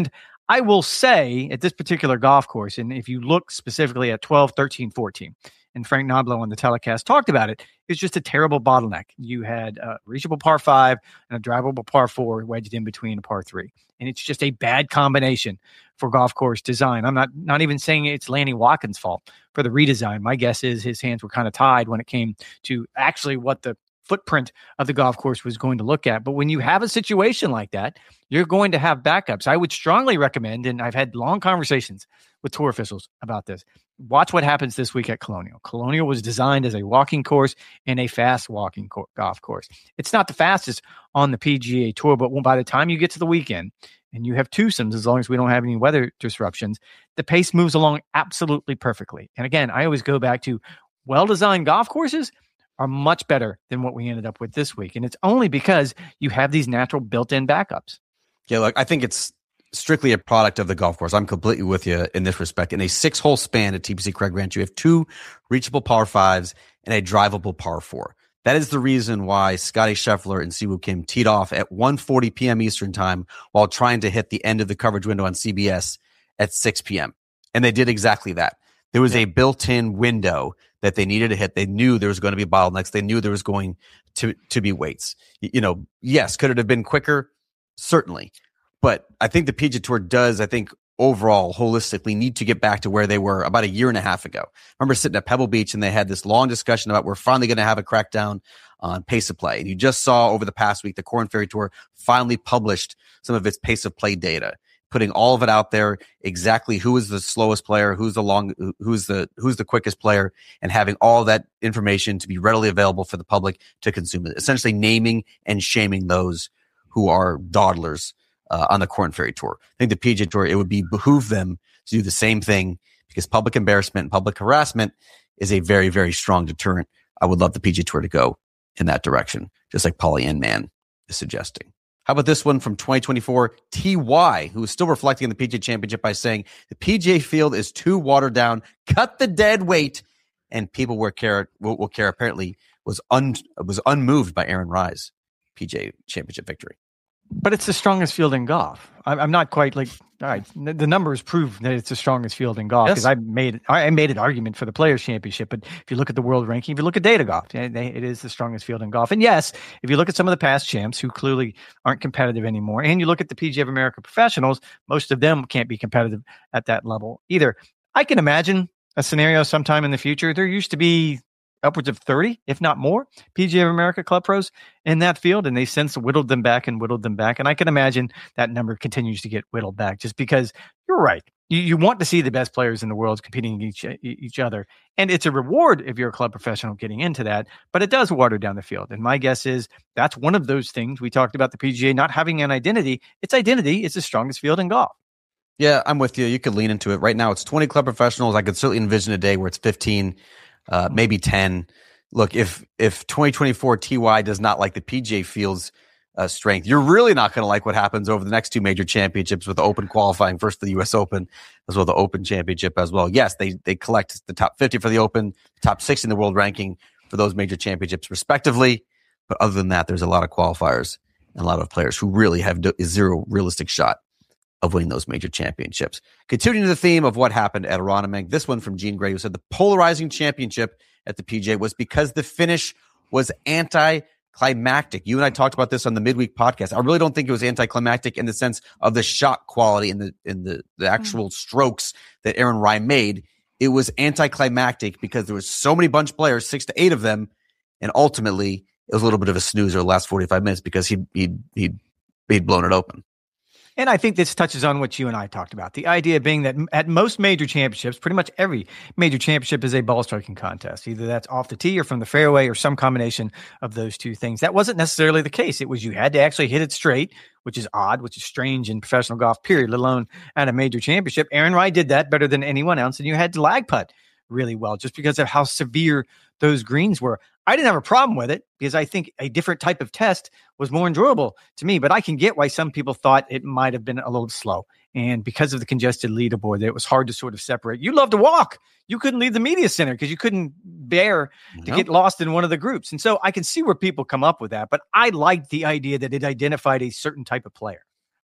I will say at this particular golf course, and if you look specifically at twelve, thirteen, fourteen, and Frank Noblo on the telecast talked about it, it's just a terrible bottleneck. You had a reachable par five and a drivable par four wedged in between a par three. And it's just a bad combination for golf course design. I'm not not even saying it's Lanny Watkins' fault for the redesign. My guess is his hands were kind of tied when it came to actually what the footprint of the golf course was going to look at. But when you have a situation like that, you're going to have backups. I would strongly recommend, and I've had long conversations with tour officials about this, watch what happens this week at Colonial. Colonial was designed as a walking course and a fast walking co- golf course. It's not the fastest on the P G A Tour, but by the time you get to the weekend and you have twosomes, as long as we don't have any weather disruptions, the pace moves along absolutely perfectly. And again, I always go back to well-designed golf courses are much better than what we ended up with this week. And it's only because you have these natural built-in backups. Yeah, look, I think it's strictly a product of the golf course. I'm completely with you in this respect. In a six-hole span at T P C Craig Ranch, you have two reachable par fives and a drivable par four. That is the reason why Scotty Scheffler and Siwoo Kim teed off at one forty p.m. Eastern time while trying to hit the end of the coverage window on C B S at six p.m. And they did exactly that. There was yeah. a built-in window that they needed to hit. They knew there was going to be bottlenecks. They knew there was going to, to be weights. You know, yes, could it have been quicker? Certainly. But I think the P G A Tour does, I think, overall, holistically, need to get back to where they were about a year and a half ago. I remember sitting at Pebble Beach and they had this long discussion about we're finally going to have a crackdown on pace of play. And you just saw over the past week, the Korn Ferry Tour finally published some of its pace of play data, putting all of it out there, exactly who is the slowest player, who's the long, who's the, who's the quickest player, and having all that information to be readily available for the public to consume it, essentially naming and shaming those who are dawdlers uh, on the Korn Ferry Tour. I think the P G A Tour, it would be behoove them to do the same thing, because public embarrassment and public harassment is a very, very strong deterrent. I would love the P G A Tour to go in that direction, just like Paulie Inman is suggesting. How about this one from twenty twenty-four? T Y, who is still reflecting on the P G A Championship by saying the P G A field is too watered down. Cut the dead weight, and people will care. Will, will care. Apparently, was un was unmoved by Aaron Rye's P G A Championship victory. But it's the strongest field in golf. I'm, I'm not quite like, all right, the numbers prove that it's the strongest field in golf, because yes. I made I made an argument for the Players Championship. But if you look at the world ranking, if you look at Data Golf, it is the strongest field in golf. And yes, if you look at some of the past champs who clearly aren't competitive anymore, and you look at the P G A of America professionals, most of them can't be competitive at that level either. I can imagine a scenario sometime in the future. There used to be upwards of thirty, if not more, P G A of America Club Pros in that field, and they since whittled them back and whittled them back. And I can imagine that number continues to get whittled back, just because you're right. You, you want to see the best players in the world competing each each other, and it's a reward if you're a club professional getting into that. But it does water down the field, and my guess is that's one of those things. We talked about the P G A not having an identity. Its identity is the strongest field in golf. Yeah, I'm with you. You could lean into it. Right now, it's twenty club professionals. I could certainly envision a day where it's fifteen. Uh, maybe ten. Look, if if twenty twenty-four T Y does not like the P G A field's uh, strength, you're really not going to like what happens over the next two major championships, with the Open qualifying first the U S Open, as well the Open Championship as well. Yes, they they collect the top fifty for the Open, top sixty in the world ranking for those major championships respectively. But other than that, there's a lot of qualifiers and a lot of players who really have zero realistic shot of winning those major championships. Continuing to the theme of what happened at Aronimink, this one from Gene Gray, who said the polarizing championship at the P G A was because the finish was anticlimactic. You and I talked about this on the midweek podcast. I really don't think it was anticlimactic in the sense of the shot quality and the in the, the actual mm. strokes that Aaron Rai made. It was anticlimactic because there was so many bunch players, six to eight of them, and ultimately it was a little bit of a snoozer the last forty-five minutes because he he he he'd blown it open. And I think this touches on what you and I talked about. The idea being that at most major championships, pretty much every major championship is a ball striking contest. Either that's off the tee or from the fairway or some combination of those two things. That wasn't necessarily the case. It was you had to actually hit it straight, which is odd, which is strange in professional golf, period, let alone at a major championship. Aaron Rai did that better than anyone else, and you had to lag putt really well just because of how severe those greens were. I didn't have a problem with it because I think a different type of test was more enjoyable to me, but I can get why some people thought it might have been a little slow. And because of the congested leaderboard, it was hard to sort of separate. You love to walk. You couldn't leave the media center because you couldn't bear to no. get lost in one of the groups. And so I can see where people come up with that, but I liked the idea that it identified a certain type of player.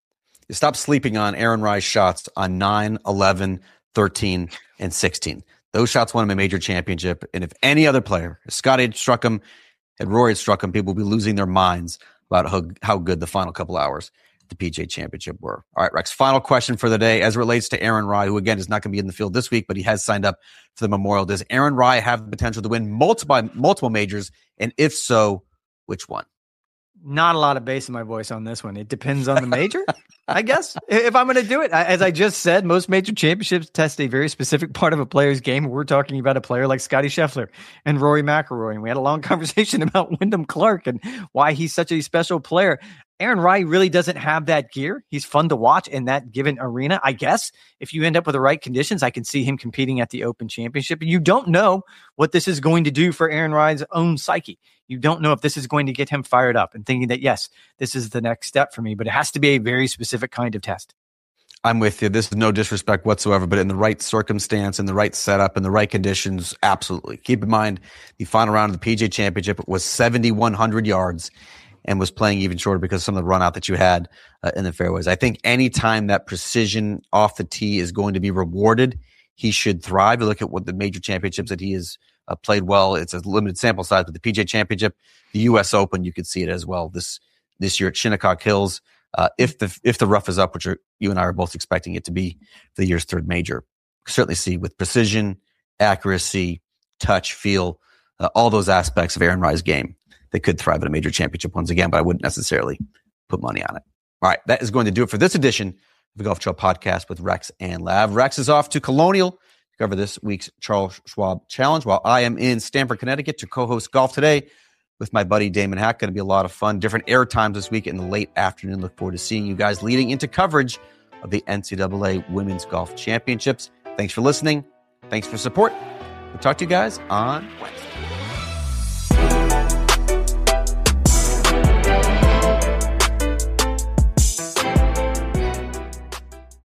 is stop sleeping on Aaron Rai shots on nine, eleven, thirteen, and sixteen. Those shots won him a major championship. And if any other player, if Scotty had struck him, had Rory had struck him, people would be losing their minds about how, how good the final couple hours at the P G A Championship were. All right, Rex, final question for the day as it relates to Aaron Rai, who again is not going to be in the field this week, but he has signed up for the Memorial. Does Aaron Rai have the potential to win multiple, multiple majors? And if so, which one? Not a lot of bass in my voice on this one. It depends on the major, I guess, if I'm going to do it. As I just said, most major championships test a very specific part of a player's game. We're talking about a player like Scotty Scheffler and Rory McIlroy. And we had a long conversation about Wyndham Clark and why he's such a special player. Aaron Rai really doesn't have that gear. He's fun to watch in that given arena. I guess if you end up with the right conditions, I can see him competing at the Open Championship. And you don't know what this is going to do for Aaron Rai's own psyche. You don't know if this is going to get him fired up and thinking that, yes, this is the next step for me, but it has to be a very specific kind of test. I'm with you. This is no disrespect whatsoever, but in the right circumstance, in the right setup, in the right conditions, absolutely. Keep in mind, the final round of the P G A Championship was seventy-one hundred yards and was playing even shorter because of some of the run out that you had uh, in the fairways. I think anytime that precision off the tee is going to be rewarded, he should thrive. You look at what the major championships that he has uh, played well. It's a limited sample size, but the P G A Championship, the U S Open, you could see it as well this this year at Shinnecock Hills. Uh, if the if the rough is up, which are, you and I are both expecting it to be for the year's third major, certainly see with precision, accuracy, touch, feel, uh, all those aspects of Aaron Rai's game, they could thrive at a major championship once again, but I wouldn't necessarily put money on it. All right, that is going to do it for this edition of the Golf Trail Podcast with Rex and Lav. Rex is off to Colonial to cover this week's Charles Schwab Challenge, while I am in Stamford, Connecticut to co-host Golf Today with my buddy Damon Hack. Going to be a lot of fun. Different air times this week in the late afternoon. Look forward to seeing you guys leading into coverage of the N C double A Women's Golf Championships. Thanks for listening. Thanks for support. We'll talk to you guys on Wednesday.